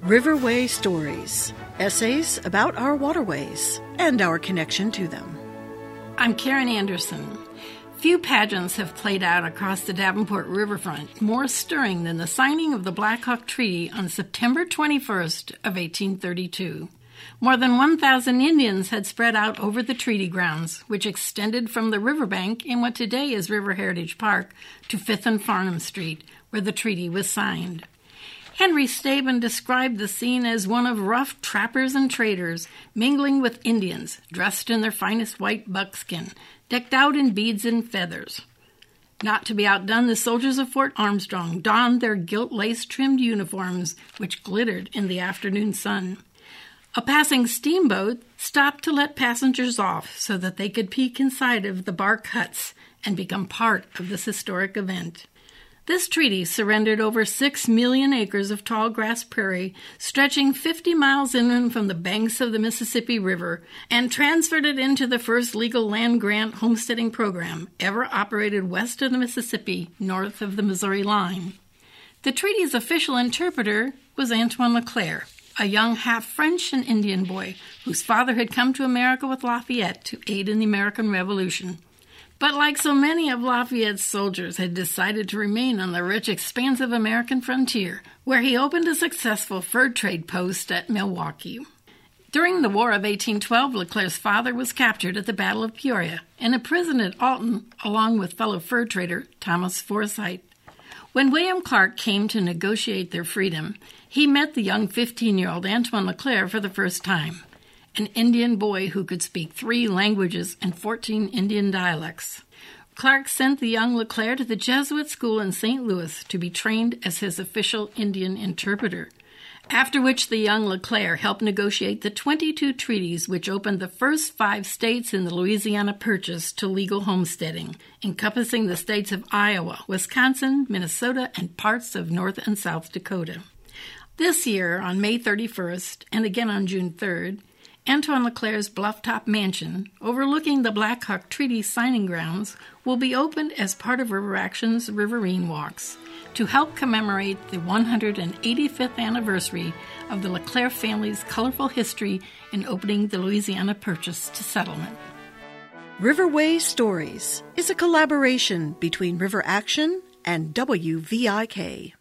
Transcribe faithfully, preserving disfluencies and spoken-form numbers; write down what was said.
Riverway Stories, essays about our waterways and our connection to them. I'm Karen Anderson. Few pageants have played out across the Davenport riverfront more stirring than the signing of the Black Hawk Treaty on September twenty-first of eighteen thirty-two. More than one thousand Indians had spread out over the treaty grounds, which extended from the riverbank in what today is River Heritage Park to Fifth and Farnham Street, where the treaty was signed. Henry Staben described the scene as one of rough trappers and traders mingling with Indians, dressed in their finest white buckskin, decked out in beads and feathers. Not to be outdone, the soldiers of Fort Armstrong donned their gilt-lace-trimmed uniforms, which glittered in the afternoon sun. A passing steamboat stopped to let passengers off so that they could peek inside of the bark huts and become part of this historic event. This treaty surrendered over six million acres of tall grass prairie, stretching fifty miles inland from the banks of the Mississippi River, and transferred it into the first legal land grant homesteading program ever operated west of the Mississippi, north of the Missouri line. The treaty's official interpreter was Antoine Leclerc, a young half-French and Indian boy whose father had come to America with Lafayette to aid in the American Revolution. But like so many of Lafayette's soldiers, had decided to remain on the rich, expansive American frontier, where he opened a successful fur trade post at Milwaukee. During the War of eighteen twelve, Leclerc's father was captured at the Battle of Peoria and imprisoned at Alton, along with fellow fur trader Thomas Forsyth. When William Clark came to negotiate their freedom, he met the young fifteen-year-old Antoine Leclerc for the first time, an Indian boy who could speak three languages and fourteen Indian dialects. Clark sent the young Leclerc to the Jesuit school in Saint Louis to be trained as his official Indian interpreter, after which the young Leclerc helped negotiate the twenty-two treaties which opened the first five states in the Louisiana Purchase to legal homesteading, encompassing the states of Iowa, Wisconsin, Minnesota, and parts of North and South Dakota. This year, on May thirty-first, and again on June third, Antoine Leclerc's bluff-top mansion, overlooking the Black Hawk Treaty signing grounds, will be opened as part of River Action's Riverine Walks to help commemorate the one hundred eighty-fifth anniversary of the Leclerc family's colorful history in opening the Louisiana Purchase to settlement. Riverway Stories is a collaboration between River Action and W V I K.